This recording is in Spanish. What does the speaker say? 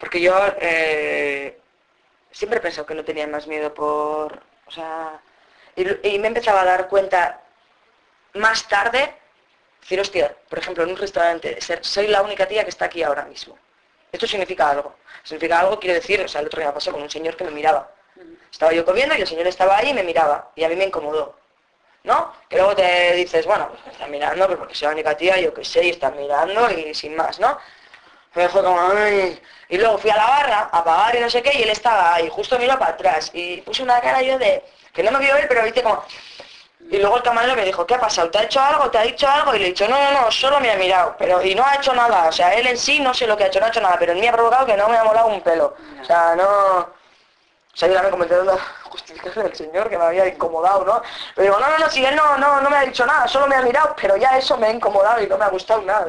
Porque yo siempre he pensado que no tenía más miedo por... O sea... Y me empezaba a dar cuenta más tarde, decir, hostia, por ejemplo, en un restaurante, soy la única tía que está aquí ahora mismo. Esto significa algo. Significa algo, quiero decir, o sea, el otro día me pasó con un señor que me miraba. Estaba yo comiendo y el señor estaba ahí y me miraba. Y a mí me incomodó. ¿No? Que luego te dices, bueno, pues me están mirando, pero porque soy la única tía, yo qué sé, y están mirando y sin más, ¿no? Me dejó como, ay. Y luego fui a la barra a pagar y no sé qué, y él estaba ahí, justo miró para atrás. Y puse una cara yo de, que no me vio él, pero viste como... Y luego el camarero me dijo, ¿qué ha pasado? ¿Te ha hecho algo? ¿Te ha dicho algo? Y le he dicho, no, solo me ha mirado. Pero, y no ha hecho nada. O sea, él en sí no sé lo que ha hecho, no ha hecho nada, pero en mí ha provocado que no me ha molado un pelo. O sea, no... O sea, yo también comenté una justificación del señor que me había incomodado, ¿no? Pero digo, no, si él no me ha dicho nada, solo me ha mirado, pero ya eso me ha incomodado y no me ha gustado nada.